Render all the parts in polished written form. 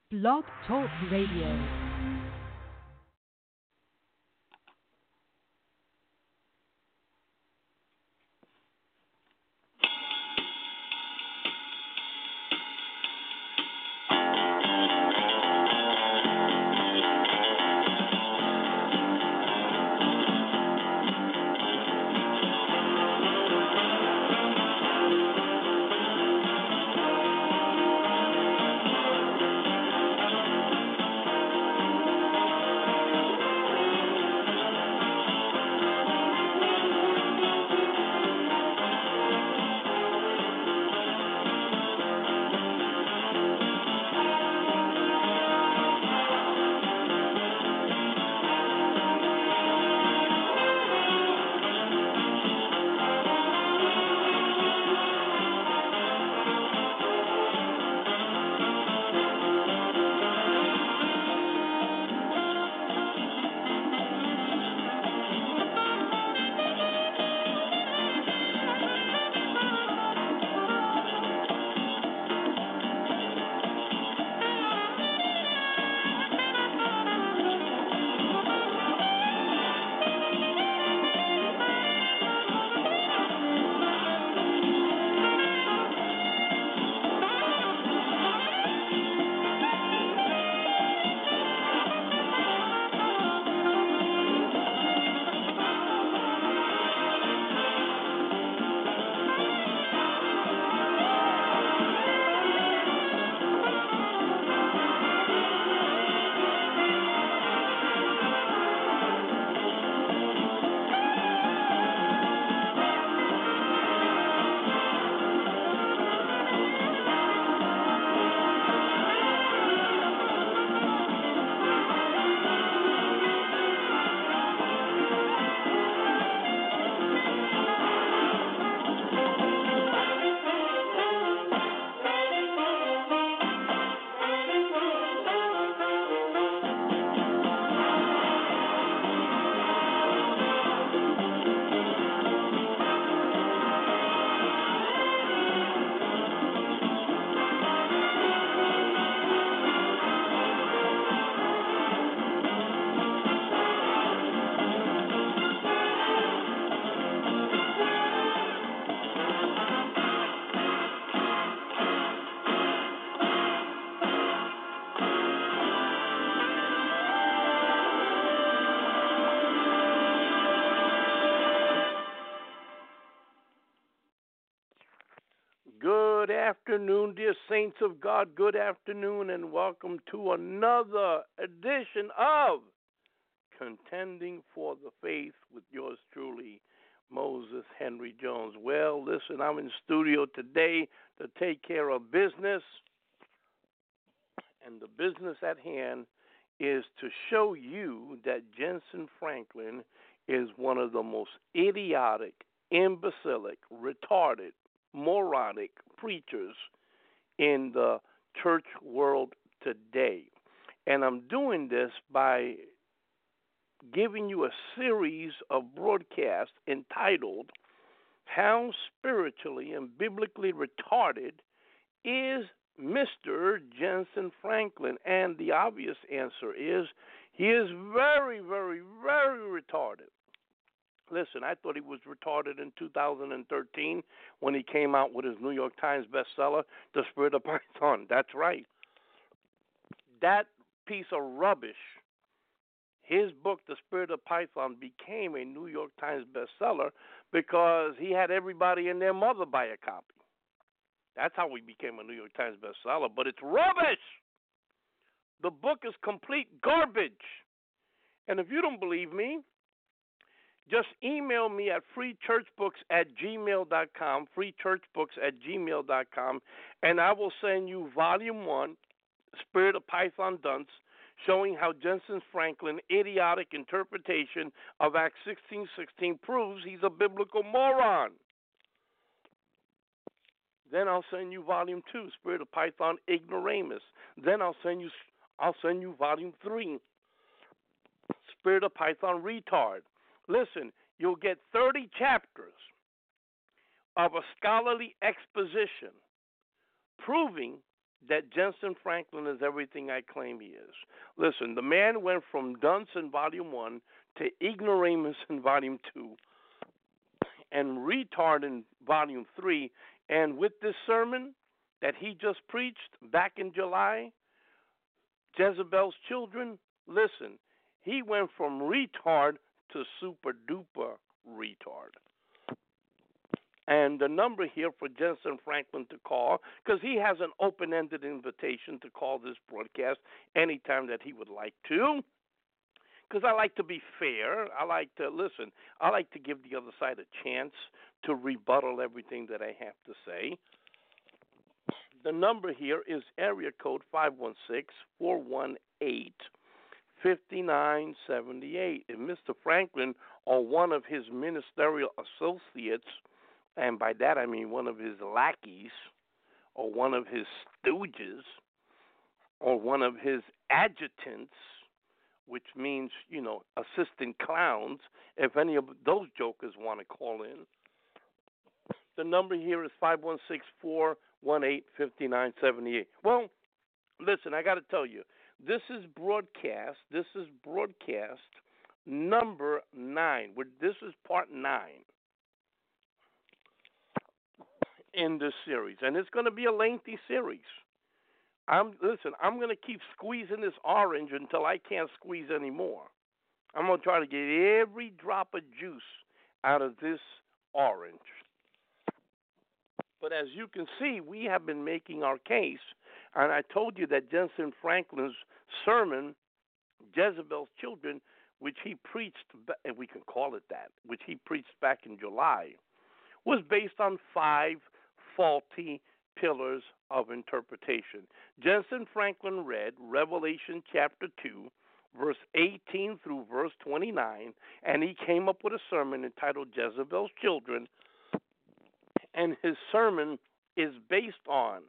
Blog Talk Radio. Good afternoon, dear saints of God. Good afternoon, and welcome to another edition of Contending for the Faith with yours truly, Moses Henry Jones. Well, listen, I'm in studio today to take care of business, and the business at hand is to show you that Jensen Franklin is one of the most idiotic, imbecilic, retarded, moronic preachers in the church world today. And I'm doing this by giving you a series of broadcasts entitled How Spiritually and Biblically Retarded is Mr. Jensen Franklin? And the obvious answer is he is very, very, very retarded. Listen, I thought he was retarded in 2013 when he came out with his New York Times bestseller, The Spirit of Python. That's right. That piece of rubbish, his book, The Spirit of Python, became a New York Times bestseller because he had everybody and their mother buy a copy. That's how he became a New York Times bestseller, but it's rubbish. The book is complete garbage. And if you don't believe me, just email me at freechurchbooks@gmail.com, freechurchbooks@gmail.com, and I will send you Volume 1, Spirit of Python Dunce, showing how Jensen Franklin's idiotic interpretation of Acts 16:16 proves he's a biblical moron. Then I'll send you Volume 2, Spirit of Python Ignoramus. Then I'll send you Volume 3, Spirit of Python Retard. Listen, you'll get 30 chapters of a scholarly exposition proving that Jensen Franklin is everything I claim he is. Listen, the man went from dunce in Volume 1 to ignoramus in Volume 2 and retard in Volume 3. And with this sermon that he just preached back in July, Jezebel's Children, listen, he went from retard to super duper retard. And the number here for Jensen Franklin to call, because he has an open-ended invitation to call this broadcast anytime that he would like to, because I like to be fair. I like to give the other side a chance to rebuttal everything that I have to say. The number here is area code 516-418-5978. If Mr. Franklin or one of his ministerial associates, and by that I mean one of his lackeys or one of his stooges or one of his adjutants, which means, assistant clowns, if any of those jokers want to call in, the number here is 516-418-5978. Well, listen, I got to tell you, this is broadcast number 9. This is part 9 in this series, and it's going to be a lengthy series. I'm going to keep squeezing this orange until I can't squeeze anymore. I'm going to try to get every drop of juice out of this orange. But as you can see, we have been making our case, and I told you that Jensen Franklin's sermon, Jezebel's Children, which he preached, and we can call it that, which he preached back in July, was based on 5 faulty pillars of interpretation. Jensen Franklin read Revelation chapter 2, verse 18 through verse 29, and he came up with a sermon entitled Jezebel's Children, and his sermon is based on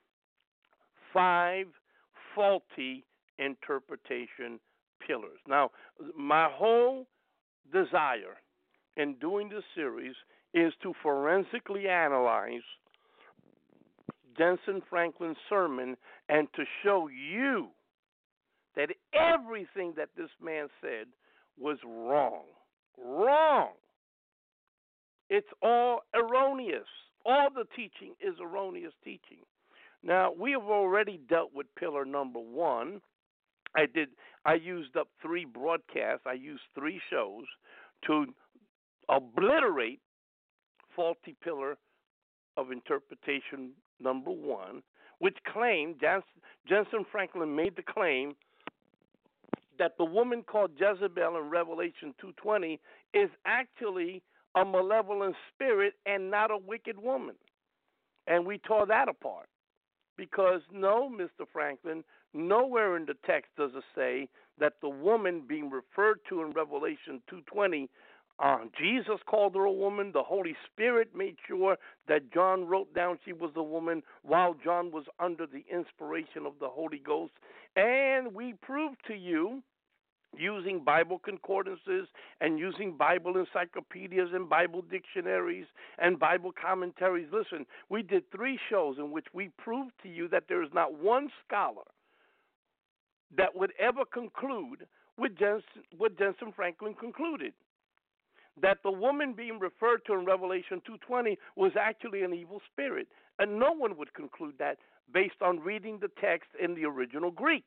5 faulty interpretation pillars. Now, my whole desire in doing this series is to forensically analyze Jensen Franklin's sermon and to show you that everything that this man said was wrong. Wrong. It's all erroneous. All the teaching is erroneous teaching. Now, we have already dealt with pillar number 1. I used up 3 broadcasts. I used 3 shows to obliterate faulty pillar of interpretation number 1, which claimed, Jensen Franklin made the claim that the woman called Jezebel in Revelation 2:20 is actually a malevolent spirit and not a wicked woman. And we tore that apart. Because no, Mr. Franklin, nowhere in the text does it say that the woman being referred to in Revelation 2:20, Jesus called her a woman. The Holy Spirit made sure that John wrote down she was a woman while John was under the inspiration of the Holy Ghost. And we proved to you, using Bible concordances and using Bible encyclopedias and Bible dictionaries and Bible commentaries. Listen, we did 3 shows in which we proved to you that there is not one scholar that would ever conclude what Jensen Franklin concluded, that the woman being referred to in Revelation 2:20 was actually an evil spirit. And no one would conclude that based on reading the text in the original Greek.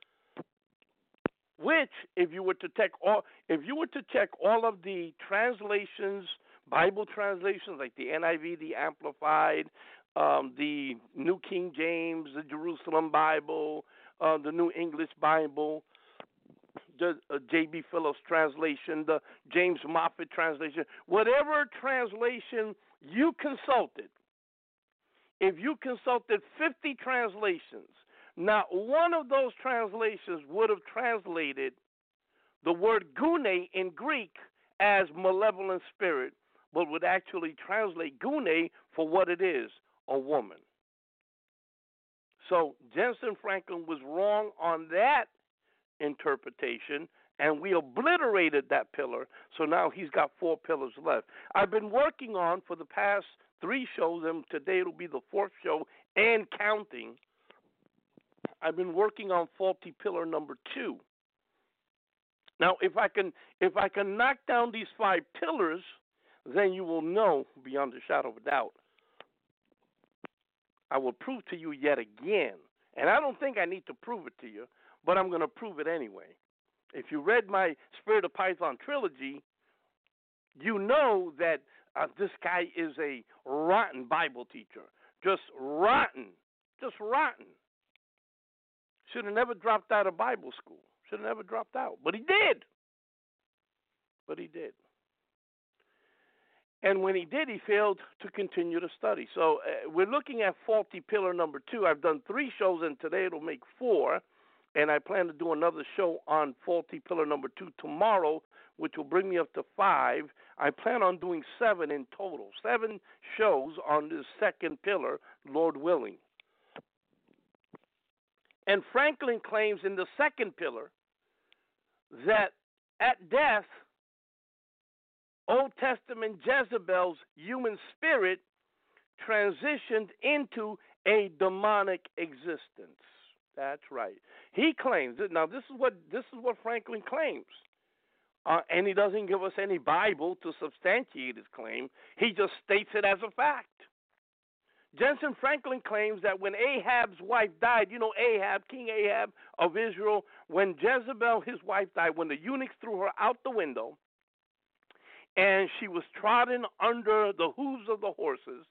Which, if you were to check all of the translations, Bible translations like the NIV, the Amplified, the New King James, the Jerusalem Bible, the New English Bible, the J.B. Phillips translation, the James Moffat translation, whatever translation you consulted, if you consulted 50 translations, not one of those translations would have translated the word gune in Greek as malevolent spirit, but would actually translate gune for what it is, a woman. So Jensen Franklin was wrong on that interpretation, and we obliterated that pillar, so now he's got 4 pillars left. I've been working on for the past 3 shows, and today it'll be the 4th show and counting, I've been working on faulty pillar number 2. Now, if I can knock down these 5 pillars, then you will know beyond a shadow of a doubt. I will prove to you yet again, and I don't think I need to prove it to you, but I'm going to prove it anyway. If you read my Spirit of Python trilogy, you know that this guy is a rotten Bible teacher. Just rotten. Just rotten. Should have never dropped out of Bible school. Should have never dropped out. But he did. And when he did, he failed to continue to study. So we're looking at faulty pillar number 2. I've done 3 shows, and today it'll make 4. And I plan to do another show on faulty pillar number 2 tomorrow, which will bring me up to 5. I plan on doing 7 in total. 7 shows on this second pillar, Lord willing. And Franklin claims in the second pillar that at death, Old Testament Jezebel's human spirit transitioned into a demonic existence. That's right. He claims it. Now, this is what Franklin claims, and he doesn't give us any Bible to substantiate his claim. He just states it as a fact. Jensen Franklin claims that when Ahab's wife died, you know Ahab, King Ahab of Israel, when Jezebel, his wife, died, when the eunuchs threw her out the window, and she was trodden under the hooves of the horses,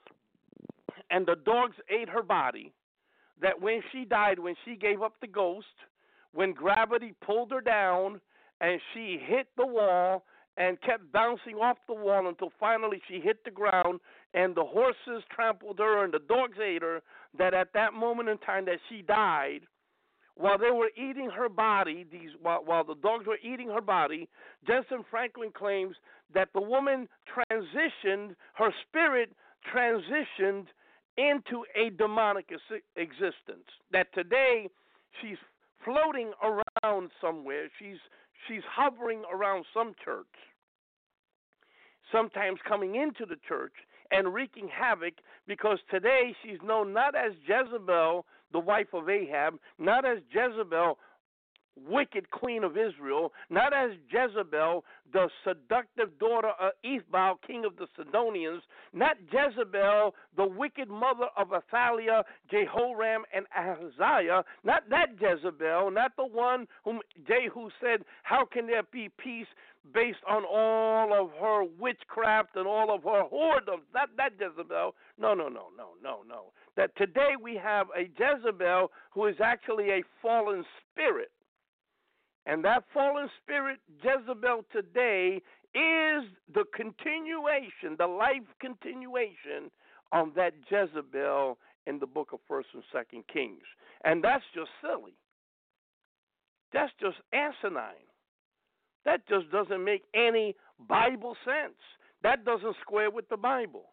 and the dogs ate her body, that when she died, when she gave up the ghost, when gravity pulled her down, and she hit the wall and kept bouncing off the wall until finally she hit the ground, and the horses trampled her and the dogs ate her, that at that moment in time that she died, while they were eating her body, while the dogs were eating her body, Jensen Franklin claims that the woman transitioned, her spirit transitioned into a demonic existence. That today she's floating around somewhere. She's hovering around some church, sometimes coming into the church and wreaking havoc, because today she's known not as Jezebel, the wife of Ahab, not as Jezebel, wicked queen of Israel, not as Jezebel, the seductive daughter of Ethbaal, king of the Sidonians, not Jezebel, the wicked mother of Athaliah, Jehoram, and Ahaziah, not that Jezebel, not the one whom Jehu said, how can there be peace based on all of her witchcraft and all of her whoredoms, not that Jezebel. No. That today we have a Jezebel who is actually a fallen spirit. And that fallen spirit, Jezebel, today is the continuation, the life continuation of that Jezebel in the book of 1st and 2nd Kings. And that's just silly. That's just asinine. That just doesn't make any Bible sense. That doesn't square with the Bible.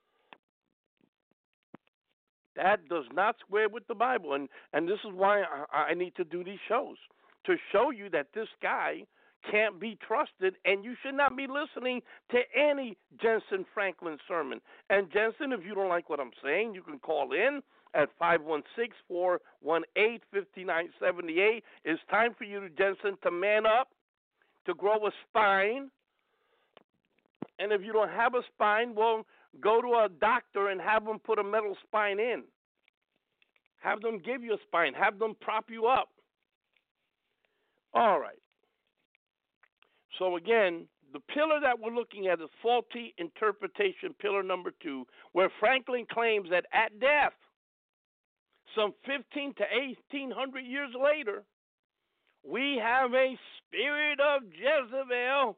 That does not square with the Bible. And this is why I need to do these shows, to show you that this guy can't be trusted, and you should not be listening to any Jensen Franklin sermon. And Jensen, if you don't like what I'm saying, you can call in at 516-418-5978. It's time for you, Jensen, to man up, to grow a spine. And if you don't have a spine, well, go to a doctor and have them put a metal spine in. Have them give you a spine. Have them prop you up. All right. So again, the pillar that we're looking at is faulty interpretation, pillar number 2, where Franklin claims that at death, some 15 to 1800 years later, we have a spirit of Jezebel,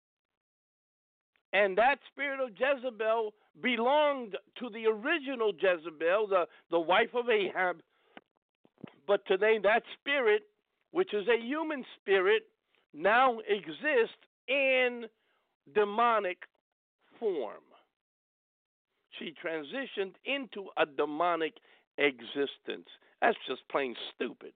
and that spirit of Jezebel belonged to the original Jezebel, the wife of Ahab, but today that spirit, which is a human spirit, now exists in demonic form. She transitioned into a demonic existence. That's just plain stupid.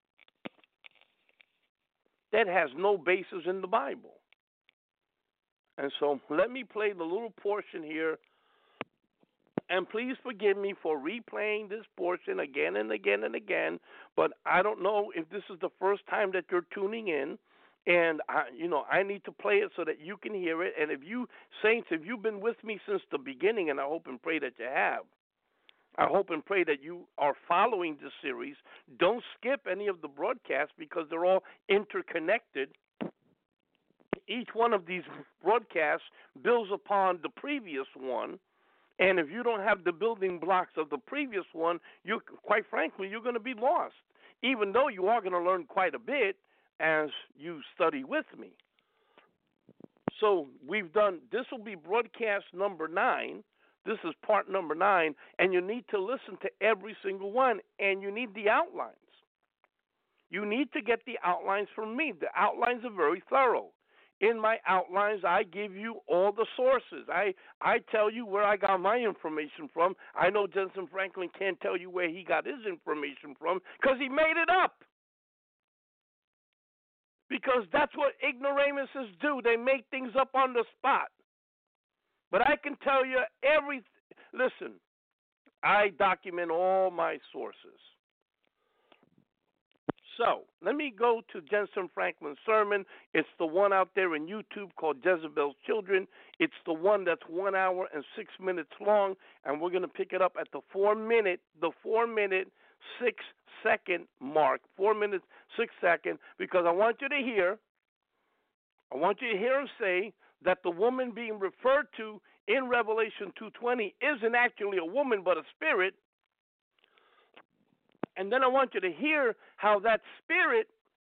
That has no basis in the Bible. And so let me play the little portion here And please forgive me for replaying this portion again and again and again, but I don't know if this is the first time that you're tuning in, and I need to play it so that you can hear it. And if you saints, if you've been with me since the beginning, and I hope and pray that you have, I hope and pray that you are following this series. Don't skip any of the broadcasts because they're all interconnected. Each one of these broadcasts builds upon the previous one. And if you don't have the building blocks of the previous one, quite frankly, you're going to be lost, even though you are going to learn quite a bit as you study with me. So this will be broadcast number 9. This is part number 9, and you need to listen to every single one, and you need the outlines. You need to get the outlines from me. The outlines are very thorough. In my outlines, I give you all the sources. I tell you where I got my information from. I know Jensen Franklin can't tell you where he got his information from because he made it up. Because that's what ignoramuses do. They make things up on the spot. But I can tell you listen, I document all my sources. So, let me go to Jensen Franklin's sermon. It's the one out there in YouTube called Jezebel's Children. It's the one that's 1 hour and 6 minutes long, and we're going to pick it up at the 4 minute 6 second mark. 4 minutes, 6 seconds, because I want you to hear him say that the woman being referred to in Revelation 2:20 isn't actually a woman but a spirit. And then I want you to hear how that spirit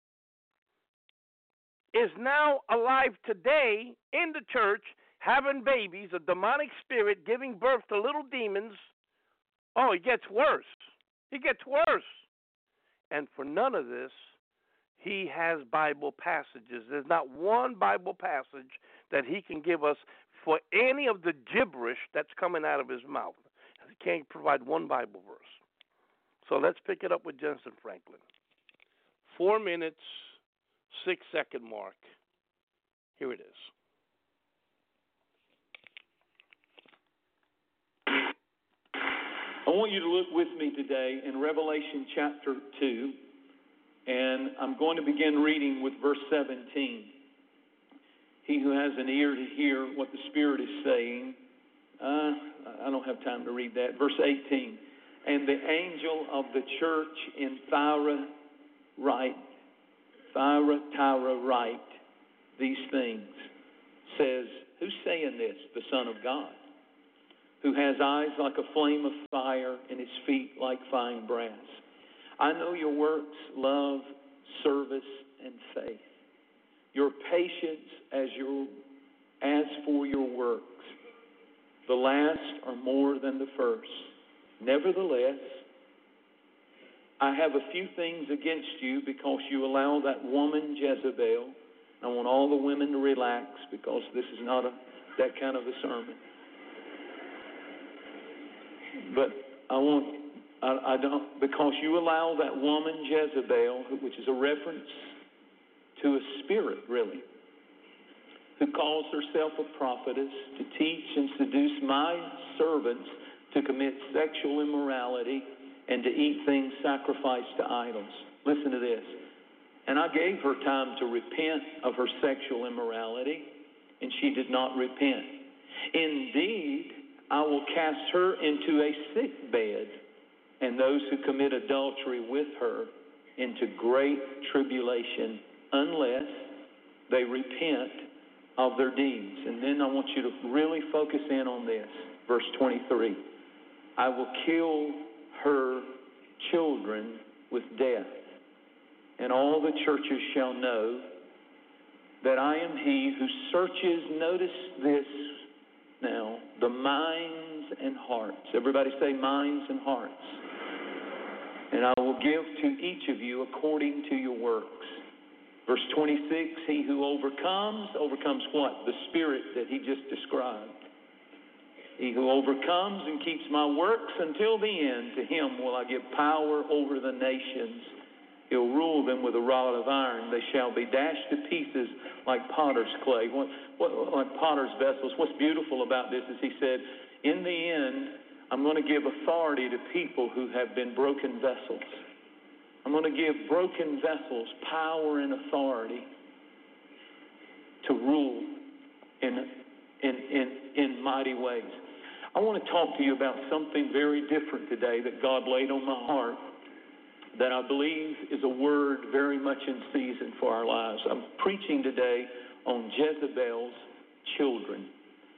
is now alive today in the church, having babies, a demonic spirit giving birth to little demons. Oh, it gets worse. It gets worse. And for none of this, he has Bible passages. There's not one Bible passage that he can give us for any of the gibberish that's coming out of his mouth. He can't provide one Bible verse. So let's pick it up with Jensen Franklin. 4 minutes, 6 second mark. Here it is. I want you to look with me today in Revelation chapter 2, and I'm going to begin reading with verse 17. He who has an ear to hear what the Spirit is saying. I don't have time to read that. Verse 18. And the angel of the church in Thyatira write these things, says, who's saying this? The Son of God, who has eyes like a flame of fire and his feet like fine brass. I know your works, love, service, and faith, your patience as for your works. The last are more than the first. Nevertheless, I have a few things against you because you allow that woman Jezebel. I want all the women to relax because this is not that kind of a sermon. But because you allow that woman Jezebel, which is a reference to a spirit really, who calls herself a prophetess, to teach and seduce my servants to commit sexual immorality and to eat things sacrificed to idols. Listen to this. And I gave her time to repent of her sexual immorality, and she did not repent. Indeed, I will cast her into a sick bed, and those who commit adultery with her into great tribulation, unless they repent of their deeds. And then I want you to really focus in on this. Verse 23. I will kill her children with death, and all the churches shall know that I am he who searches, notice this now, the minds and hearts. Everybody say minds and hearts. And I will give to each of you according to your works. Verse 26, he who overcomes what? The spirit that he just described. He who overcomes and keeps my works until the end, to him will I give power over the nations. He'll rule them with a rod of iron. They shall be dashed to pieces like potter's clay, like potter's vessels. What's beautiful about this is he said, in the end, I'm going to give authority to people who have been broken vessels. I'm going to give broken vessels power and authority to rule in mighty ways. I want to talk to you about something very different today that God laid on my heart that I believe is a word very much in season for our lives. I'm preaching today on Jezebel's children.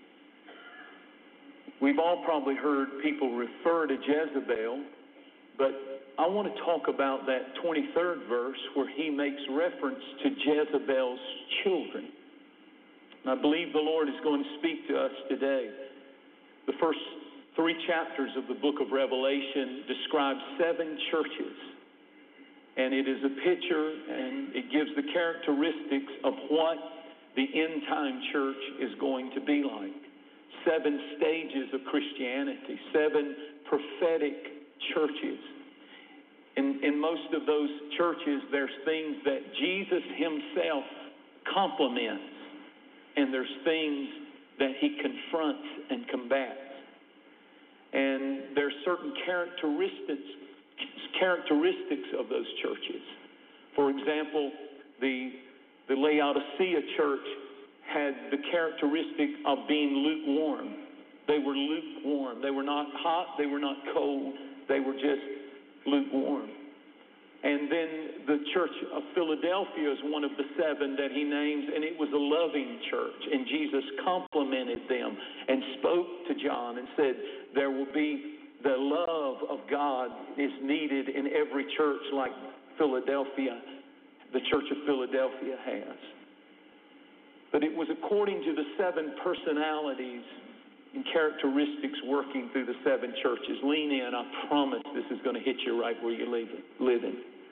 We've all probably heard people refer to Jezebel, but I want to talk about that 23rd verse where he makes reference to Jezebel's children. And I believe the Lord is going to speak to us today. The first 3 chapters of the book of Revelation describe 7 churches. And it is a picture and it gives the characteristics of what the end-time church is going to be like. 7 stages of Christianity, 7 prophetic churches. In most of those churches, there's things that Jesus himself compliments, and there's things that he confronts and combats. And there's certain characteristics of those churches. For example, the Laodicea church had the characteristic of being lukewarm. They were lukewarm. They were not hot. They were not cold. They were just lukewarm. And then the church of Philadelphia is one of the 7 that he names, and it was a loving church. And Jesus complimented them and spoke to John and said, there will be the love of God is needed in every church like Philadelphia, the church of Philadelphia has. But it was according to the 7 personalities and characteristics working through the 7 churches. Lean in. I promise this is going to hit you right where you're living.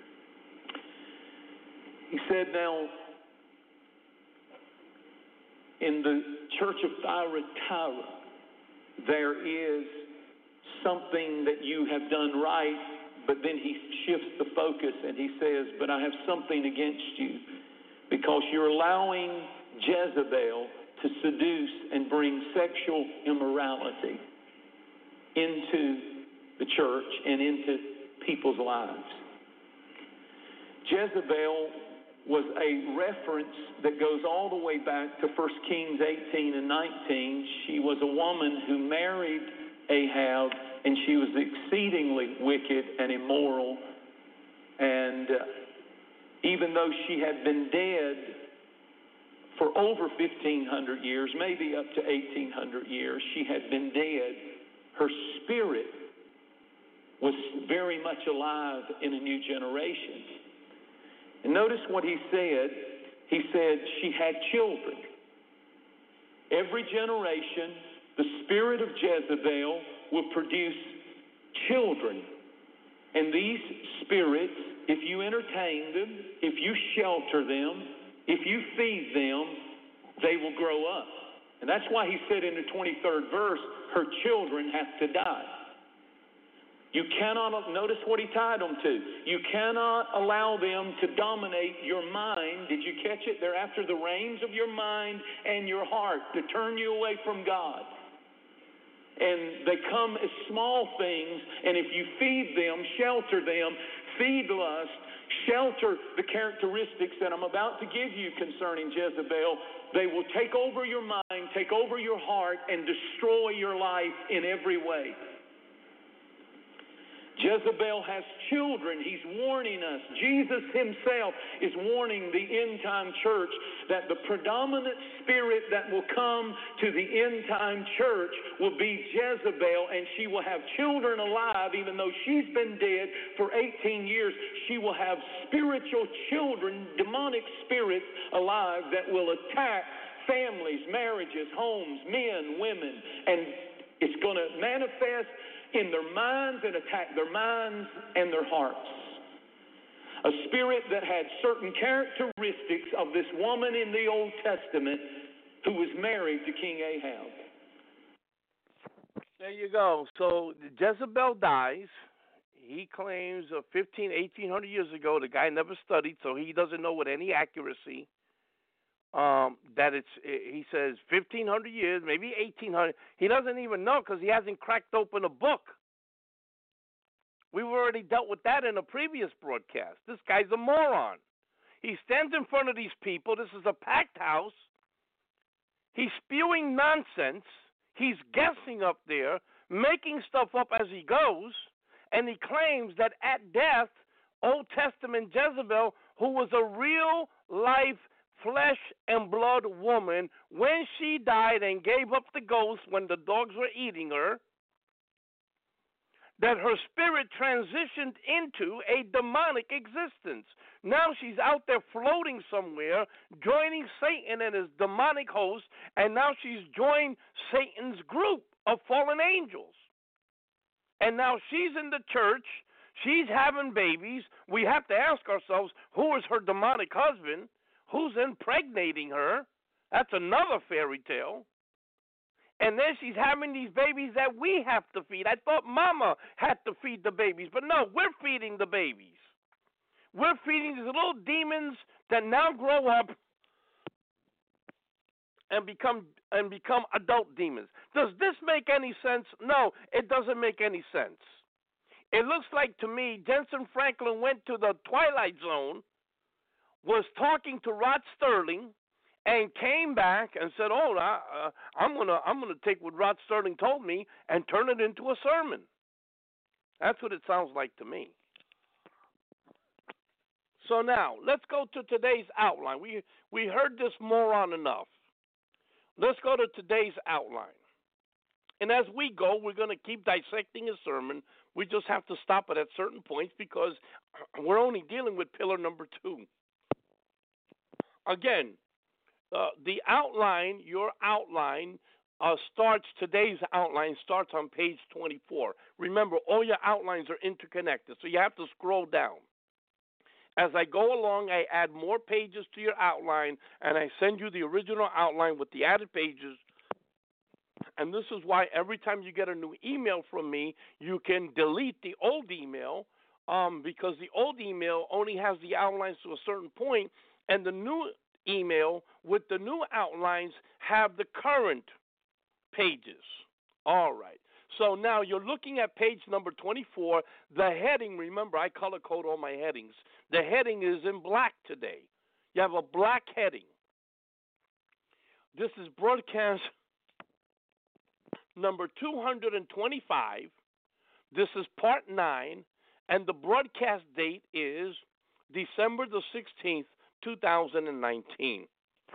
He said, now, in the church of Thyatira, there is something that you have done right, but then he shifts the focus and he says, but I have something against you because you're allowing Jezebel to seduce and bring sexual immorality into the church and into people's lives. Jezebel was a reference that goes all the way back to 1 Kings 18 and 19. She was a woman who married Ahab, and she was exceedingly wicked and immoral. And even though she had been dead for over 1,500 years, maybe up to 1,800 years, she had been dead. Her spirit was very much alive in a new generation. And notice what he said. He said she had children. Every generation, the spirit of Jezebel will produce children. And these spirits, if you entertain them, if you shelter them, if you feed them, they will grow up. And that's why he said in the 23rd verse, her children have to die. You cannot, notice what he tied them to. You cannot allow them to dominate your mind. Did you catch it? They're after the reins of your mind and your heart to turn you away from God. And they come as small things, and if you feed them, shelter them, feed lust, shelter the characteristics that I'm about to give you concerning Jezebel, they will take over your mind, take over your heart, and destroy your life in every way. Jezebel has children. He's warning us. Jesus himself is warning the end-time church that the predominant spirit that will come to the end-time church will be Jezebel, and she will have children alive. Even though she's been dead for 18 years, she will have spiritual children, demonic spirits alive that will attack families, marriages, homes, men, women, and it's going to manifest in their minds and attack their minds and their hearts. A spirit that had certain characteristics of this woman in the Old Testament who was married to King Ahab. There you go. So Jezebel dies. He claims 1,800 years ago, the guy never studied, so he doesn't know with any accuracy. that he says 1,500 years, maybe 1,800. He doesn't even know because he hasn't cracked open a book. We've already dealt with that in a previous broadcast. This guy's a moron. He stands in front of these people. This is a packed house. He's spewing nonsense. He's guessing up there, making stuff up as he goes, and he claims that at death, Old Testament Jezebel, who was a real life flesh and blood woman, when she died and gave up the ghost when the dogs were eating her, that her spirit transitioned into a demonic existence. Now she's out there floating somewhere, joining Satan and his demonic host, and now she's joined Satan's group of fallen angels. And now she's in the church, she's having babies. We have to ask ourselves, who is her demonic husband? Who's impregnating her? That's another fairy tale. And then she's having these babies that we have to feed. I thought Mama had to feed the babies, but no, we're feeding the babies. We're feeding these little demons that now grow up and become adult demons. Does this make any sense? No, it doesn't make any sense. It looks like to me Jensen Franklin went to the Twilight Zone, was talking to Rod Sterling, and came back and said, "Oh, I'm gonna take what Rod Sterling told me and turn it into a sermon." That's what it sounds like to me. So now let's go to today's outline. We heard this moron enough. Let's go to today's outline. And as we go, we're going to keep dissecting his sermon. We just have to stop it at certain points because we're only dealing with pillar number 2. Again, the outline, your outline, today's outline starts on page 24. Remember, all your outlines are interconnected, so you have to scroll down. As I go along, I add more pages to your outline, and I send you the original outline with the added pages. And this is why every time you get a new email from me, you can delete the old email because the old email only has the outlines to a certain point, and the new email with the new outlines have the current pages. All right. So now you're looking at page number 24. The heading, remember, I color code all my headings. The heading is in black today. You have a black heading. This is broadcast number 225. This is part 9, and the broadcast date is December the 16th, 2019.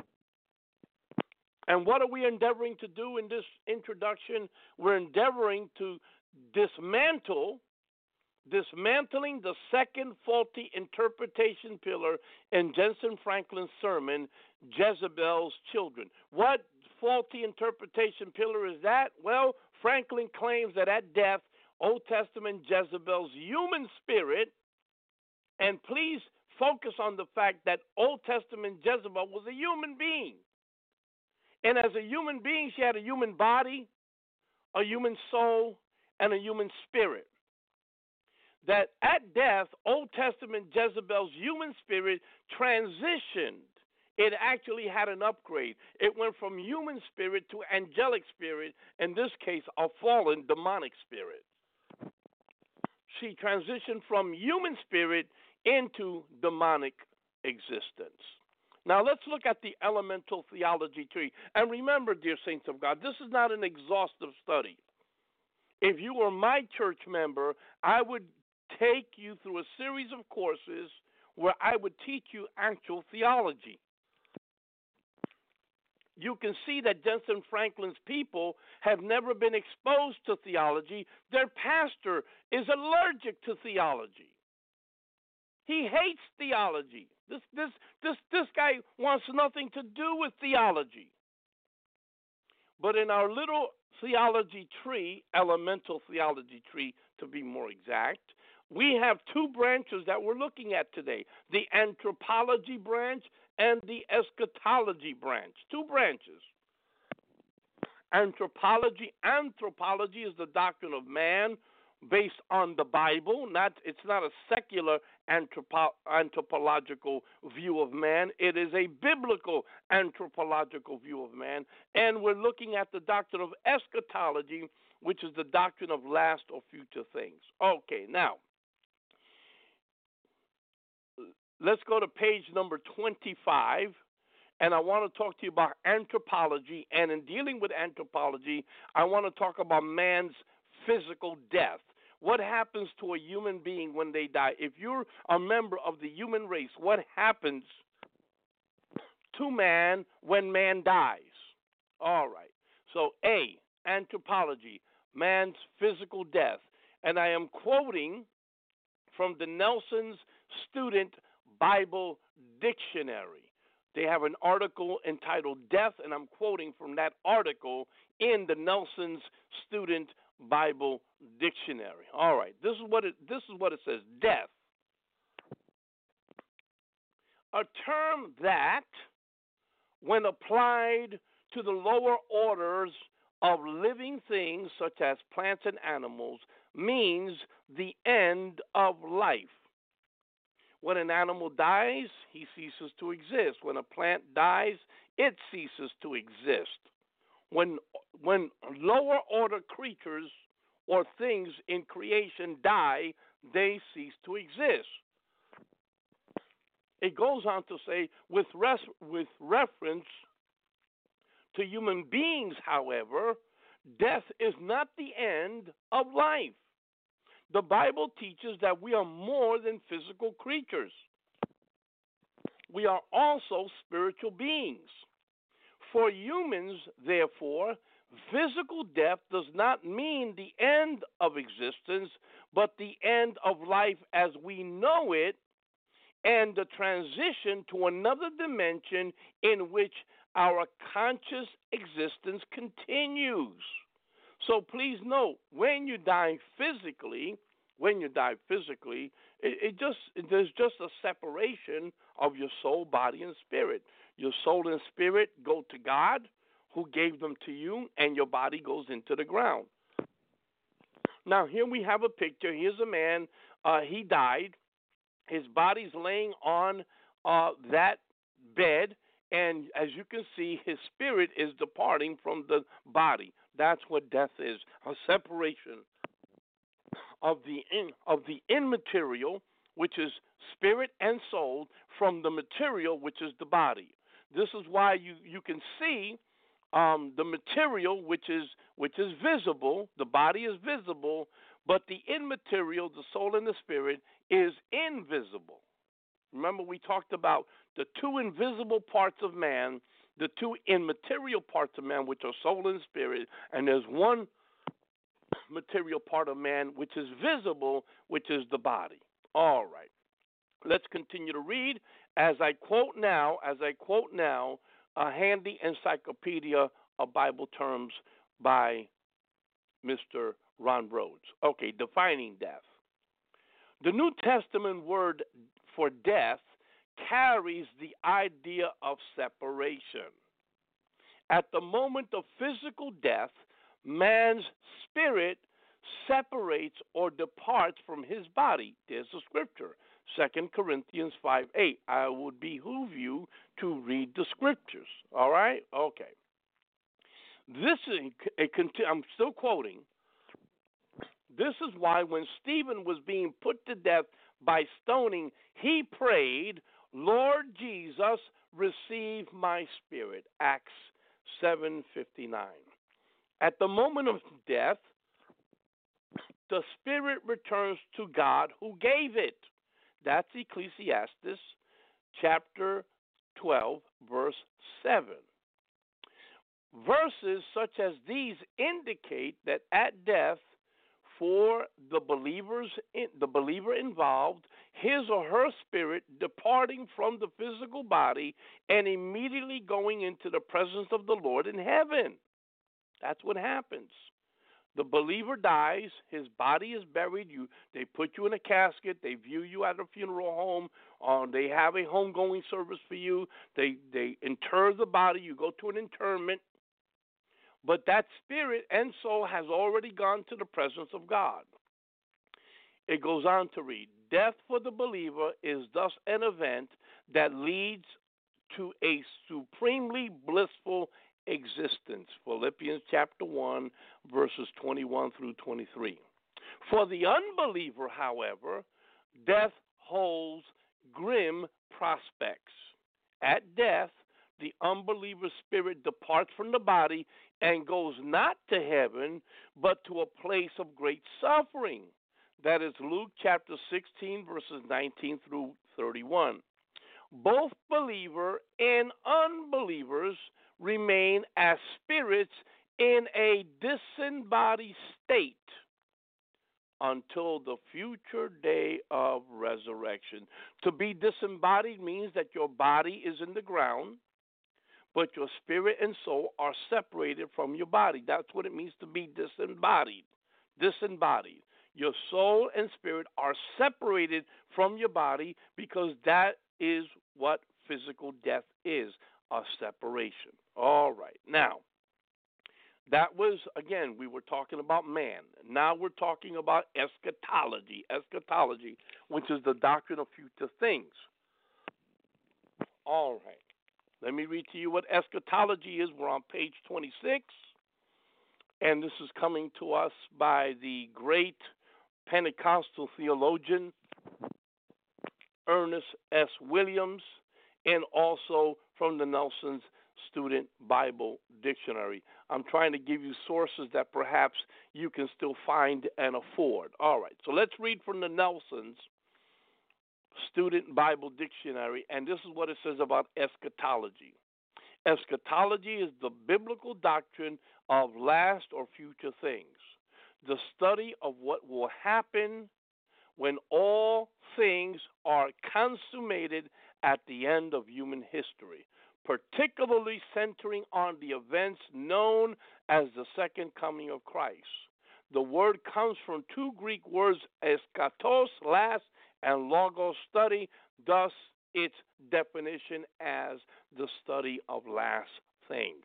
And what are we endeavoring to do in this introduction? We're endeavoring to dismantling the second faulty interpretation pillar in Jensen Franklin's sermon, Jezebel's Children. What faulty interpretation pillar is that? Well, Franklin claims that at death, Old Testament Jezebel's human spirit, and please focus on the fact that Old Testament Jezebel was a human being. And as a human being, she had a human body, a human soul, and a human spirit. That at death, Old Testament Jezebel's human spirit transitioned. It actually had an upgrade. It went from human spirit to angelic spirit, in this case, a fallen demonic spirit. She transitioned from human spirit into demonic existence. Now let's look at the elemental theology tree. And remember, dear saints of God, this is not an exhaustive study. If you were my church member, I would take you through a series of courses where I would teach you actual theology. You can see that Jensen Franklin's people have never been exposed to theology. Their pastor is allergic to theology. He hates theology. This guy wants nothing to do with theology. But in our little theology tree, elemental theology tree to be more exact, we have 2 branches that we're looking at today, the anthropology branch and the eschatology branch. 2 branches. Anthropology is the doctrine of man based on the Bible. It's not a secular anthropological view of man. It is a biblical anthropological view of man. And we're looking at the doctrine of eschatology, which is the doctrine of last or future things. Okay, now, let's go to page number 25. And I want to talk to you about anthropology. And in dealing with anthropology, I want to talk about man's physical death. What happens to a human being when they die? If you're a member of the human race, what happens to man when man dies? All right. So, A, anthropology, man's physical death. And I am quoting from the Nelson's Student Bible Dictionary. They have an article entitled Death, and I'm quoting from that article in the Nelson's Student Bible Dictionary. All right, this is what it says. Death, a term that, when applied to the lower orders of living things such as plants and animals, means the end of life. When an animal dies, he ceases to exist. When a plant dies, it ceases to exist. When lower order creatures or things in creation die, they cease to exist. It goes on to say, with reference to human beings, however, death is not the end of life. The Bible teaches that we are more than physical creatures. We are also spiritual beings. For humans, therefore, physical death does not mean the end of existence, but the end of life as we know it, and the transition to another dimension in which our conscious existence continues. So please note, when you die physically, there's just a separation of your soul, body, and spirit. Your soul and spirit go to God, who gave them to you, and your body goes into the ground. Now, here we have a picture. Here's a man. He died. His body's laying on that bed, and as you can see, his spirit is departing from the body. That's what death is, a separation of the immaterial, which is spirit and soul, from the material, which is the body. This is why you can see the material, which is visible. The body is visible, but the immaterial, the soul and the spirit, is invisible. Remember, we talked about the two invisible parts of man, the two immaterial parts of man, which are soul and spirit, and there's one material part of man which is visible, which is the body. All right. Let's continue to read as I quote now, a handy encyclopedia of Bible terms by Mr. Ron Rhodes. Okay, defining death. The New Testament word for death carries the idea of separation. At the moment of physical death, man's spirit separates or departs from his body. There's the scripture, 2 Corinthians 5:8. I would behoove you to read the scriptures. All right? Okay. I'm still quoting. This is why when Stephen was being put to death by stoning, he prayed, Lord Jesus, receive my spirit. Acts 7:59. At the moment of death, the spirit returns to God who gave it. That's Ecclesiastes chapter 12, verse 7. Verses such as these indicate that at death, for the believer involved, his or her spirit departing from the physical body and immediately going into the presence of the Lord in heaven. That's what happens. The believer dies, his body is buried, they put you in a casket, they view you at a funeral home, they have a homegoing service for you, they inter the body, you go to an interment, but that spirit and soul has already gone to the presence of God. It goes on to read, death for the believer is thus an event that leads to a supremely blissful existence. Philippians chapter 1, verses 21 through 23. For the unbeliever, however, death holds grim prospects. At death, the unbeliever's spirit departs from the body and goes not to heaven, but to a place of great suffering. That is Luke chapter 16, verses 19 through 31. Both believer and unbelievers remain as spirits in a disembodied state until the future day of resurrection. To be disembodied means that your body is in the ground, but your spirit and soul are separated from your body. That's what it means to be disembodied. Disembodied. Your soul and spirit are separated from your body because that is what physical death is, a separation. All right. Now, that was, again, we were talking about man. Now we're talking about eschatology. Eschatology, which is the doctrine of future things. All right. Let me read to you what eschatology is. We're on page 26, and this is coming to us by the great Pentecostal theologian Ernest S. Williams, and also from the Nelson's Student Bible Dictionary. I'm trying to give you sources that perhaps you can still find and afford. All right, so let's read from the Nelson's Student Bible Dictionary, and this is what it says about eschatology. Eschatology is the biblical doctrine of last or future things, the study of what will happen when all things are consummated at the end of human history, particularly centering on the events known as the second coming of Christ. The word comes from two Greek words, eschatos, last, and logos, study, thus its definition as the study of last things.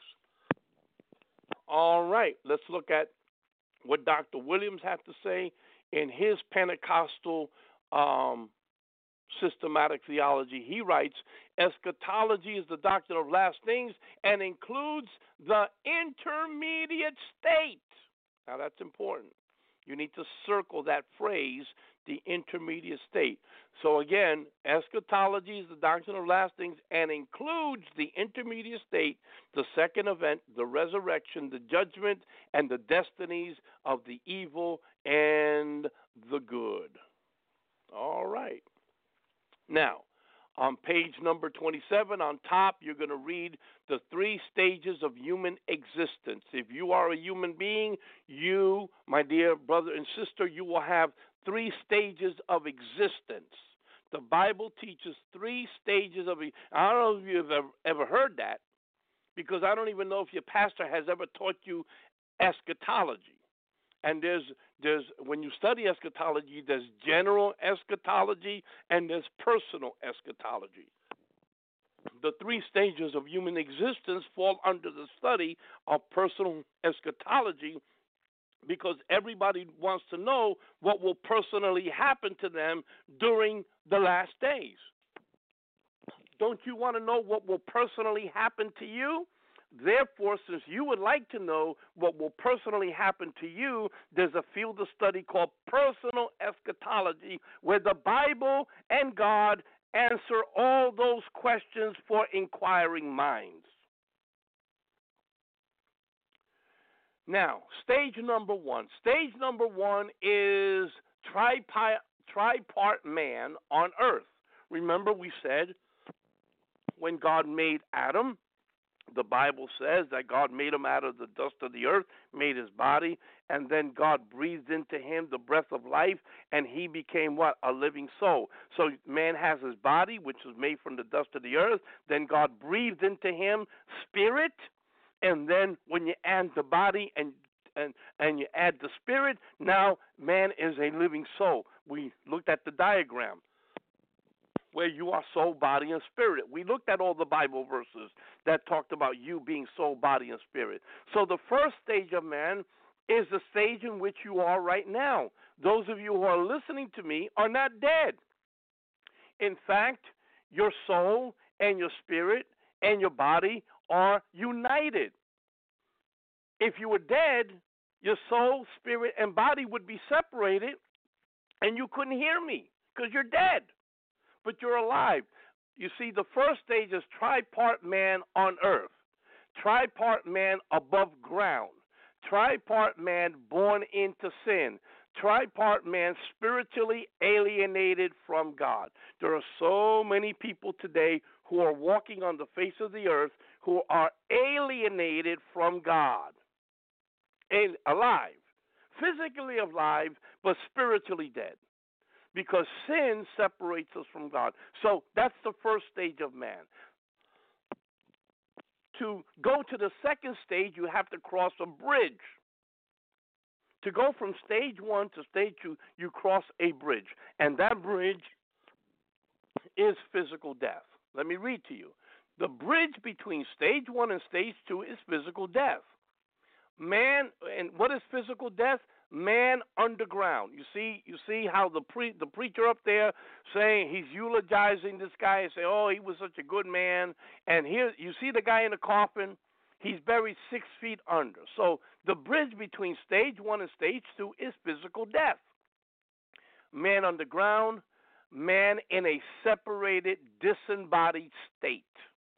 All right, let's look at what Dr. Williams had to say in his Pentecostal systematic theology. He writes, eschatology is the doctrine of last things and includes the intermediate state. Now that's important. You need to circle that phrase, the intermediate state. So again, eschatology is the doctrine of last things and includes the intermediate state, the second event, the resurrection, the judgment, and the destinies of the evil and the good. All right. Now, on page number 27, on top, you're going to read the 3 stages of human existence. If you are a human being, you, my dear brother and sister, you will have 3 stages of existence. The Bible teaches 3 stages of existence. I don't know if you've ever heard that, because I don't even know if your pastor has ever taught you eschatology. And there's when you study eschatology, there's general eschatology and there's personal eschatology. The 3 stages of human existence fall under the study of personal eschatology because everybody wants to know what will personally happen to them during the last days. Don't you want to know what will personally happen to you? Therefore, since you would like to know what will personally happen to you, there's a field of study called personal eschatology, where the Bible and God answer all those questions for inquiring minds. Now, stage number 1. Stage number 1 is tripart man on earth. Remember we said when God made Adam, the Bible says that God made him out of the dust of the earth, made his body, and then God breathed into him the breath of life, and he became what? A living soul. So man has his body, which was made from the dust of the earth. Then God breathed into him spirit, and then when you add the body and you add the spirit, now man is a living soul. We looked at the diagram where you are soul, body, and spirit. We looked at all the Bible verses that talked about you being soul, body, and spirit. So the first stage of man is the stage in which you are right now. those of you who are listening to me are not dead. In fact, your soul and your spirit and your body are united. If you were dead, your soul, spirit, and body would be separated, and you couldn't hear me because you're dead, but you're alive. You see, the first stage is tripart man on earth, tripart man above ground, tripart man born into sin, tripart man spiritually alienated from God. There are so many people today who are walking on the face of the earth who are alienated from God, and alive, physically alive, but spiritually dead, because sin separates us from God. So that's the first stage of man. To go to the second stage, you have to cross a bridge. To go from stage 1 to stage 2, you cross a bridge, and that bridge is physical death. Let me read to you. The bridge between stage 1 and stage 2 is physical death. Man, and what is physical death? Man underground. You see how the preacher up there saying he's eulogizing this guy and say, oh, he was such a good man. And here you see the guy in the coffin. He's buried 6 feet under. So the bridge between stage 1 and stage 2 is physical death. Man underground, man in a separated, disembodied state.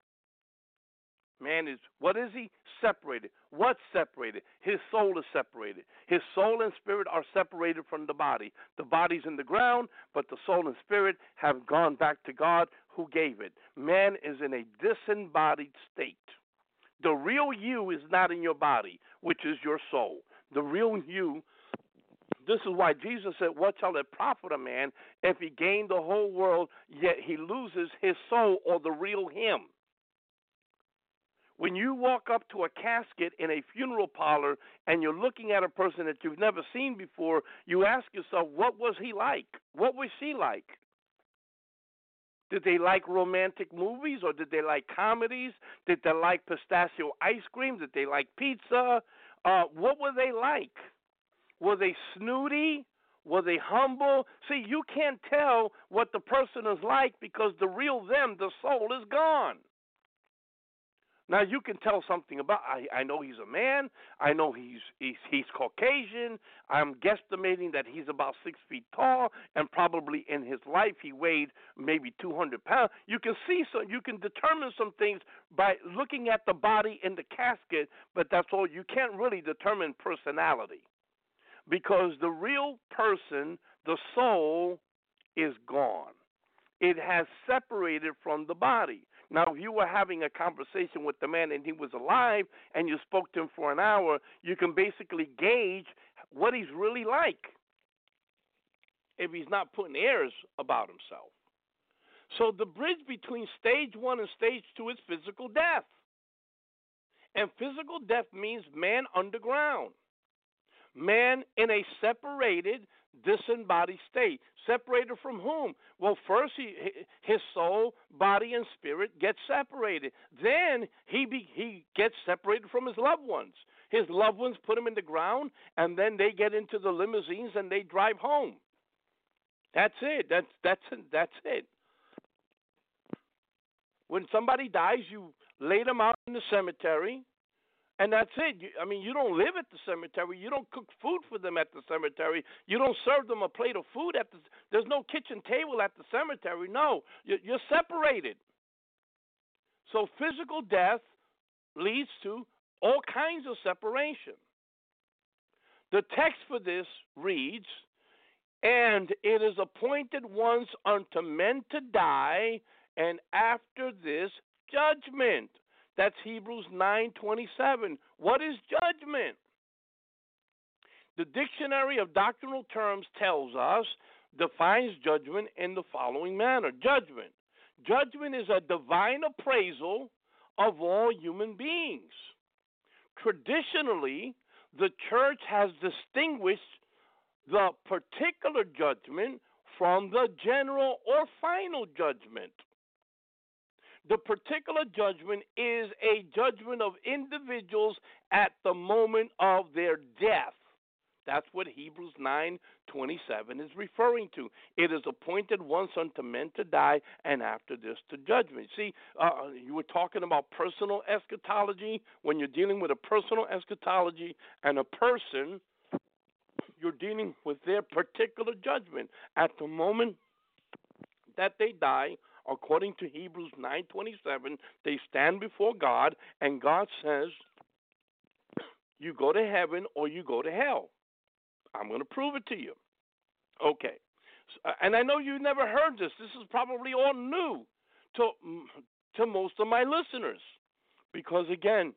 Man is, what is he? Separated. What's separated? His soul is separated. His soul and spirit are separated from the body. The body's in the ground, but the soul and spirit have gone back to God who gave it. Man is in a disembodied state. The real you is not in your body, which is your soul. The real you, this is why Jesus said, what shall it profit a man if he gain the whole world, yet he loses his soul, or the real him? When you walk up to a casket in a funeral parlor and you're looking at a person that you've never seen before, you ask yourself, what was he like? What was she like? Did they like romantic movies, or did they like comedies? Did they like pistachio ice cream? Did they like pizza? What were they like? Were they snooty? Were they humble? See, you can't tell what the person is like because the real them, the soul, is gone. Now, you can tell something about, I know he's a man. I know he's Caucasian. I'm guesstimating that he's about 6 feet tall, and probably in his life he weighed maybe 200 pounds. You can see you can determine some things by looking at the body in the casket, but that's all. You can't really determine personality because the real person, the soul, is gone. It has separated from the body. Now, if you were having a conversation with the man and he was alive and you spoke to him for an hour, you can basically gauge what he's really like if he's not putting airs about himself. So the bridge between stage 1 and stage 2 is physical death. And physical death means man underground. Man in a separated, disembodied state. Separated from whom? Well, first his soul, body, and spirit get separated. Then he gets separated from his loved ones. His loved ones put him in the ground, and then they get into the limousines and they drive home. That's it. That's it. When somebody dies, you lay them out in the cemetery. And that's it. You don't live at the cemetery. You don't cook food for them at the cemetery. You don't serve them a plate of food there's no kitchen table at the cemetery. No, you're separated. So physical death leads to all kinds of separation. The text for this reads, and it is appointed once unto men to die, and after this judgment. That's Hebrews 9:27. What is judgment? The Dictionary of Doctrinal Terms defines judgment in the following manner. Judgment is a divine appraisal of all human beings. Traditionally, the church has distinguished the particular judgment from the general or final judgment. The particular judgment is a judgment of individuals at the moment of their death. That's what Hebrews 9:27 is referring to. It is appointed once unto men to die, and after this to judgment. See, you were talking about personal eschatology. When you're dealing with a personal eschatology and a person, you're dealing with their particular judgment. At the moment that they die, according to Hebrews 9:27, they stand before God, and God says, you go to heaven or you go to hell. I'm going to prove it to you. Okay. And I know you never heard this. This is probably all new to most of my listeners. Because, again,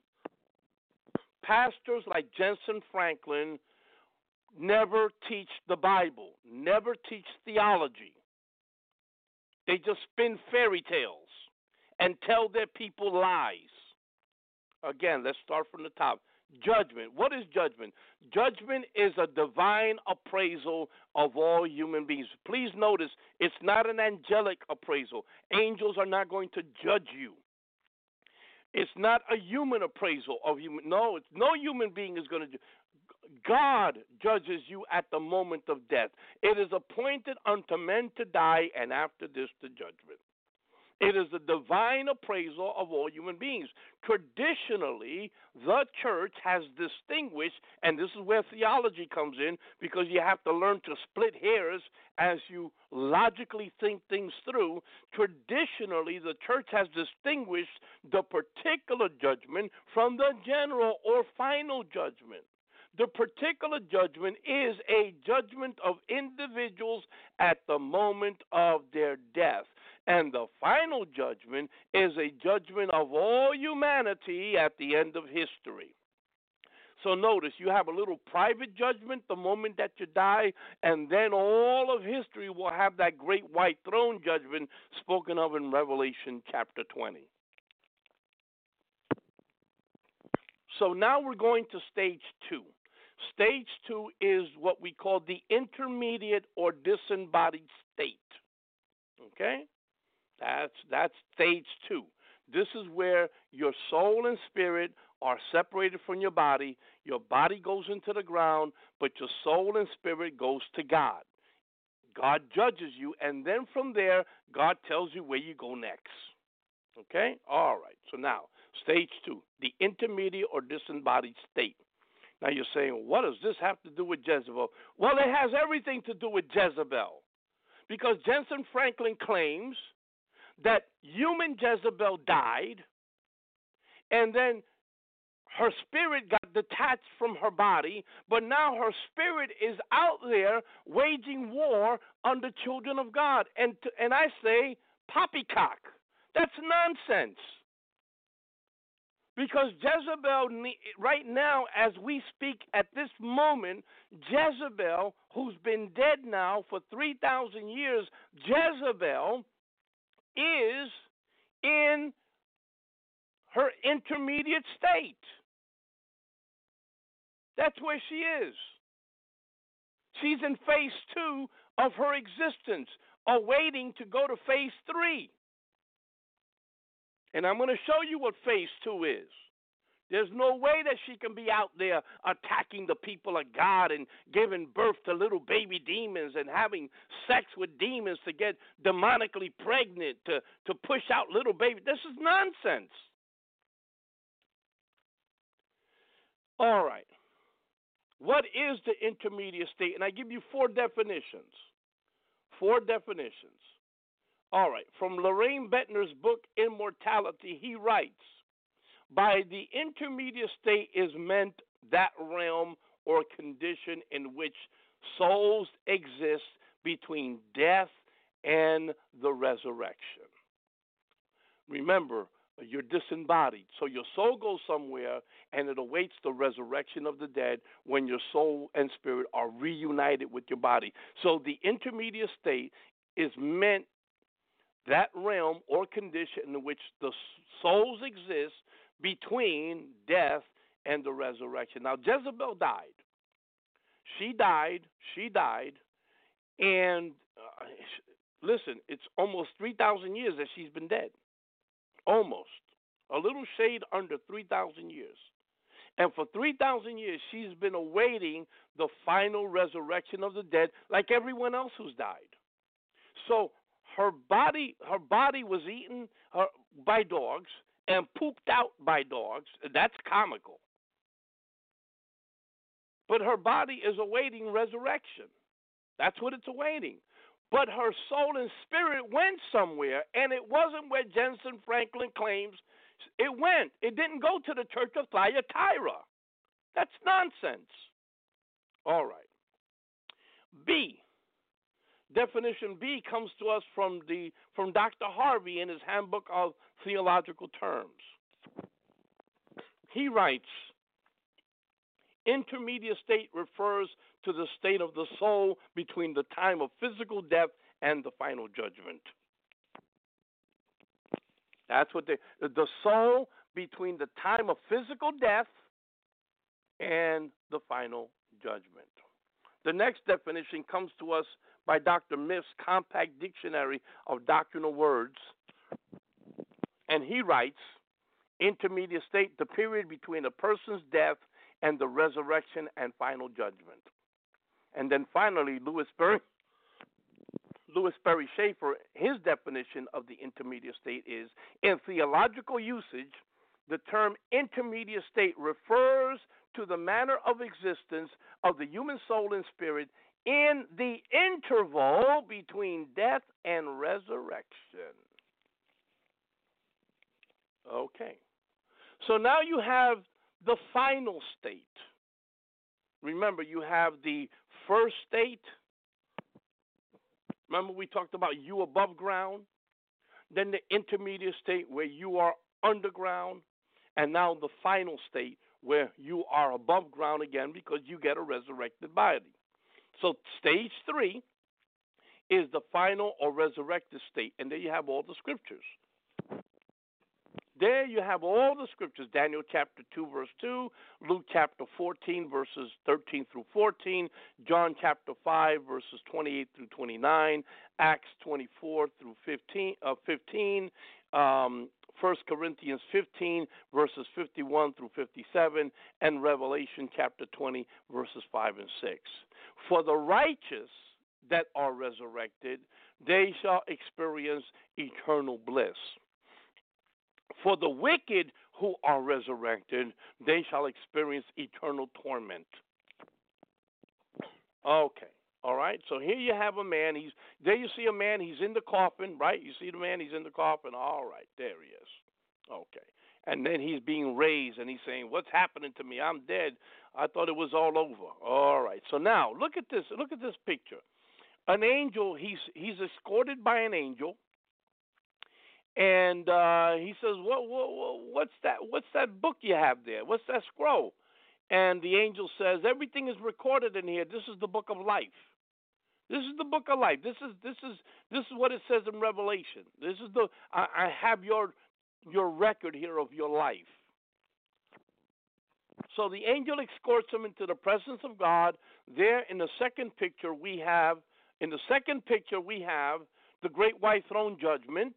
pastors like Jensen Franklin never teach the Bible, never teach theology. They just spin fairy tales and tell their people lies. Again, let's start from the top. Judgment. What is judgment? Judgment is a divine appraisal of all human beings. Please notice, it's not an angelic appraisal. Angels are not going to judge you. It's not a human appraisal of human. No, no human being is going to. God judges you at the moment of death. It is appointed unto men to die, and after this the judgment. It is the divine appraisal of all human beings. Traditionally, the church has distinguished, and this is where theology comes in, because you have to learn to split hairs as you logically think things through. Traditionally, the church has distinguished the particular judgment from the general or final judgment. The particular judgment is a judgment of individuals at the moment of their death. And the final judgment is a judgment of all humanity at the end of history. So notice, you have a little private judgment the moment that you die, and then all of history will have that great white throne judgment spoken of in Revelation chapter 20. So now we're going to stage 2. Stage 2 is what we call the intermediate or disembodied state. Okay? That's stage 2. This is where your soul and spirit are separated from your body. Your body goes into the ground, but your soul and spirit goes to God. God judges you, and then from there, God tells you where you go next. Okay? All right. So now, stage 2, the intermediate or disembodied state. Now you're saying, what does this have to do with Jezebel? Well, it has everything to do with Jezebel. Because Jensen Franklin claims that human Jezebel died, and then her spirit got detached from her body, but now her spirit is out there waging war on the children of God. And I say, poppycock. That's nonsense. Because Jezebel, right now, as we speak at this moment, Jezebel, who's been dead now for 3,000 years, Jezebel is in her intermediate state. That's where she is. She's in phase 2 of her existence, awaiting to go to phase 3. And I'm going to show you what phase 2 is. There's no way that she can be out there attacking the people of God and giving birth to little baby demons and having sex with demons to get demonically pregnant, to push out little babies. This is nonsense. All right. What is the intermediate state? And I give you 4 definitions. 4 definitions. All right. From Lorraine Bettner's book, Immortality, he writes, by the intermediate state is meant that realm or condition in which souls exist between death and the resurrection. Remember, you're disembodied. So your soul goes somewhere and it awaits the resurrection of the dead when your soul and spirit are reunited with your body. So the intermediate state is meant that realm or condition in which the souls exist between death and the resurrection. Now, Jezebel died. She died, and listen, it's almost 3,000 years that she's been dead. Almost. A little shade under 3,000 years. And for 3,000 years, she's been awaiting the final resurrection of the dead like everyone else who's died. So her body was eaten by dogs and pooped out by dogs. That's comical. But her body is awaiting resurrection. That's what it's awaiting. But her soul and spirit went somewhere, and it wasn't where Jensen Franklin claims it went. It didn't go to the church of Thyatira. That's nonsense. All right. B. Definition B comes to us from Dr. Harvey in his Handbook of Theological Terms. He writes, intermediate state refers to the state of the soul between the time of physical death and the final judgment. That's what the soul between the time of physical death and the final judgment. The next definition comes to us by Dr. Miff's Compact Dictionary of Doctrinal Words, and he writes, intermediate state, the period between a person's death and the resurrection and final judgment. And then finally, Louis Berry Schaeffer, his definition of the intermediate state is, in theological usage, the term intermediate state refers to the manner of existence of the human soul and spirit in the interval between death and resurrection. Okay. So now you have the final state. Remember, you have the first state. Remember we talked about you above ground. Then the intermediate state where you are underground. And now the final state where you are above ground again because you get a resurrected body. So stage 3 is the final or resurrected state. And there you have all the scriptures. There you have all the scriptures, Daniel chapter 2, verse 2, Luke chapter 14, verses 13 through 14, John chapter 5, verses 28 through 29, Acts 24 through 15, 1 Corinthians 15, verses 51 through 57, and Revelation chapter 20, verses 5 and 6. For the righteous that are resurrected, they shall experience eternal bliss. For the wicked who are resurrected, they shall experience eternal torment. Okay, all right. So here you have a man. There you see a man. He's in the coffin, right? You see the man. He's in the coffin. All right, there he is. Okay, and then he's being raised, and he's saying, "What's happening to me? I'm dead. I thought it was all over." All right. So now look at this. Look at this picture. An angel. He's escorted by an angel. And he says, what's that? What's that book you have there? What's that scroll? And the angel says, everything is recorded in here. This is the book of life. This is the book of life. This is what it says in Revelation. This is I have your record here of your life. So the angel escorts him into the presence of God. There in the second picture we have the great white throne judgment.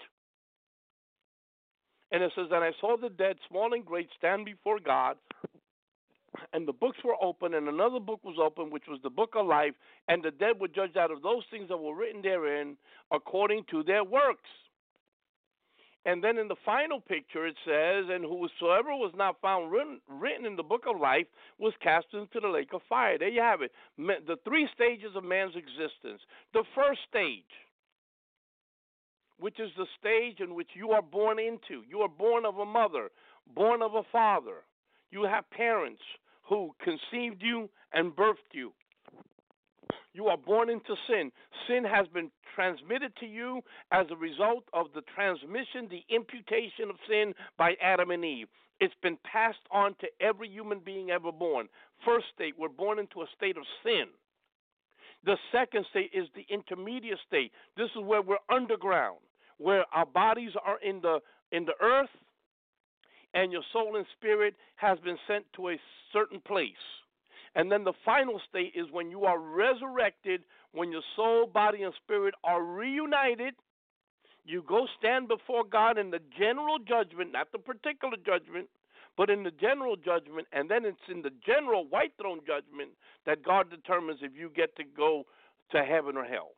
And it says, and I saw the dead, small and great, stand before God, and the books were open, and another book was open, which was the book of life, and the dead were judged out of those things that were written therein according to their works. And then in the final picture it says, and whosoever was not found written in the book of life was cast into the lake of fire. There you have it. The 3 stages of man's existence. The first stage, which is the stage in which you are born into. You are born of a mother, born of a father. You have parents who conceived you and birthed you. You are born into sin. Sin has been transmitted to you as a result of the transmission, the imputation of sin by Adam and Eve. It's been passed on to every human being ever born. First state, we're born into a state of sin. The second state is the intermediate state. This is where we're underground, where our bodies are in the earth, and your soul and spirit has been sent to a certain place. And then the final state is when you are resurrected, when your soul, body, and spirit are reunited. You go stand before God in the general judgment, not the particular judgment, But in the general judgment, and then it's in the general white throne judgment that God determines if you get to go to heaven or hell.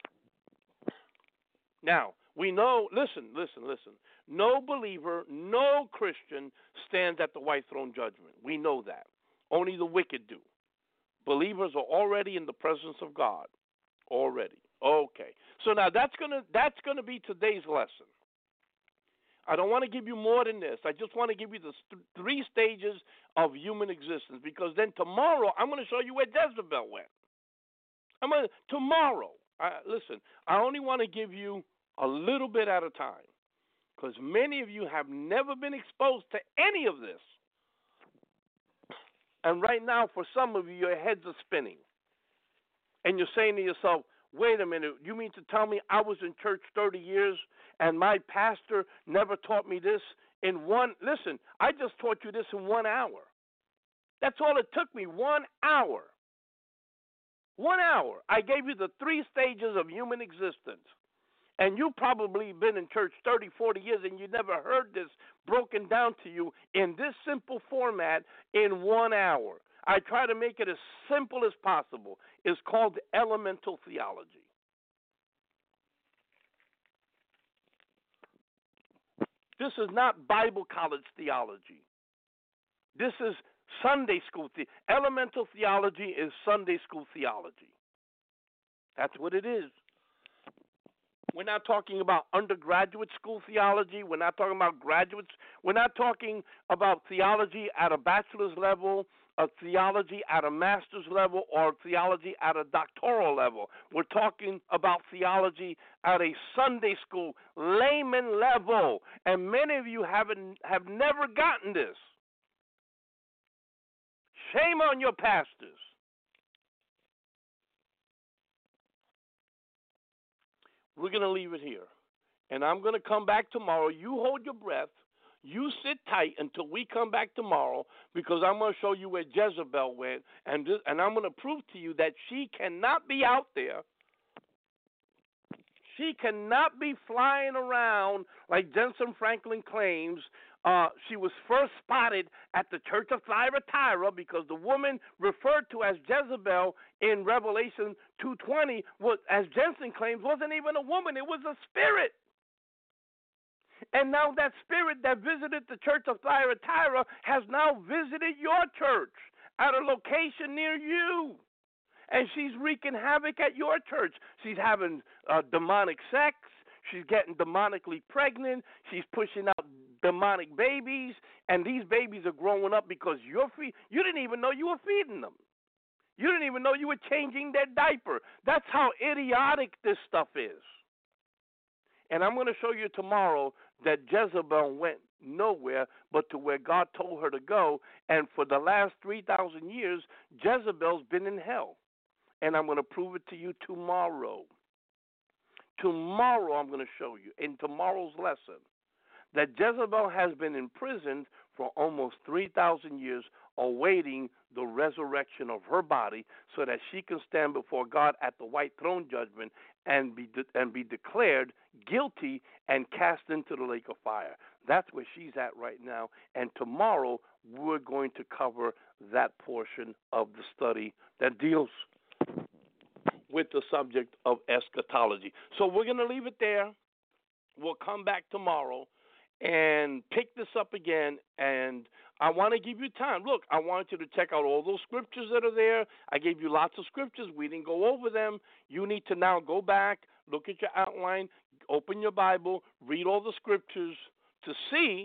Now, we know, listen. No believer, no Christian stands at the white throne judgment. We know that. Only the wicked do. Believers are already in the presence of God. Already. Okay. So now that's gonna be today's lesson. I don't want to give you more than this. I just want to give you the three stages of human existence, because then tomorrow I'm going to show you where Jezebel went. Listen, I only want to give you a little bit at a time, because many of you have never been exposed to any of this. And right now, for some of you, your heads are spinning. And you're saying to yourself, wait a minute, you mean to tell me I was in church 30 years and my pastor never taught me this listen, I just taught you this in 1 hour. That's all it took me, 1 hour. 1 hour. I gave you the three stages of human existence. And you've probably been in church 30, 40 years and you never heard this broken down to you in this simple format in 1 hour. I try to make it as simple as possible. It's called elemental theology. This is not Bible college theology. This is Sunday school theology. Elemental theology is Sunday school theology. That's what it is. We're not talking about undergraduate school theology. We're not talking about graduates. We're not talking about theology at a bachelor's level, a theology at a master's level, or theology at a doctoral level. We're talking about theology at a Sunday school layman level. And many of you have never gotten this. Shame on your pastors. We're going to leave it here. And I'm going to come back tomorrow. You hold your breath. You sit tight until we come back tomorrow, because I'm going to show you where Jezebel went. And I'm going to prove to you that she cannot be out there. She cannot be flying around like Jensen Franklin claims. She was first spotted at the Church of Thyatira, because the woman referred to as Jezebel in Revelation 2:20, as Jensen claims, wasn't even a woman. It was a spirit. And now that spirit that visited the Church of Thyatira has now visited your church at a location near you. And she's wreaking havoc at your church. She's having demonic sex. She's getting demonically pregnant. She's pushing out demonic babies. And these babies are growing up because you didn't even know you were feeding them. You didn't even know you were changing their diaper. That's how idiotic this stuff is. And I'm going to show you tomorrow that Jezebel went nowhere but to where God told her to go. And for the last 3,000 years, Jezebel's been in hell. And I'm going to prove it to you tomorrow. Tomorrow I'm going to show you, in tomorrow's lesson, that Jezebel has been imprisoned for almost 3,000 years, awaiting the resurrection of her body so that she can stand before God at the white throne judgment and be declared guilty and cast into the lake of fire. That's where she's at right now. And tomorrow we're going to cover that portion of the study that deals with the subject of eschatology. So we're going to leave it there. We'll come back tomorrow and pick this up again. And I want to give you time. Look, I want you to check out all those scriptures that are there. I gave you lots of scriptures. We didn't go over them. You need to now go back, look at your outline, open your Bible, read all the scriptures to see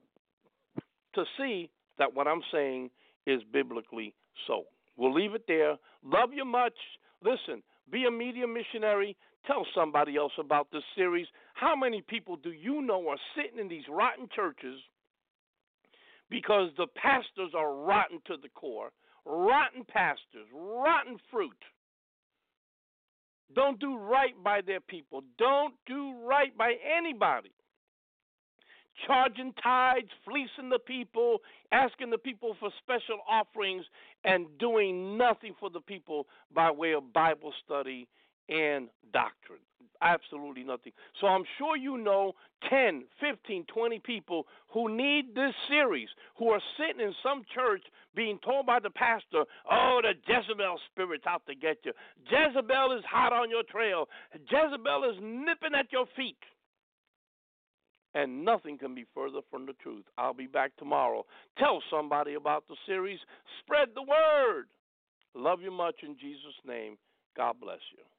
that what I'm saying is biblically so. We'll leave it there. Love you much. Listen, be a media missionary. Tell somebody else about this series. How many people do you know are sitting in these rotten churches because the pastors are rotten to the core? Rotten pastors, rotten fruit. Don't do right by their people. Don't do right by anybody. Charging tithes, fleecing the people, asking the people for special offerings, and doing nothing for the people by way of Bible study and doctrine. Absolutely nothing. So I'm sure you know 10, 15, 20 people who need this series, who are sitting in some church being told by the pastor, oh, the Jezebel spirit's out to get you. Jezebel is hot on your trail. Jezebel is nipping at your feet. And nothing can be further from the truth. I'll be back tomorrow. Tell somebody about the series. Spread the word. Love you much in Jesus' name. God bless you.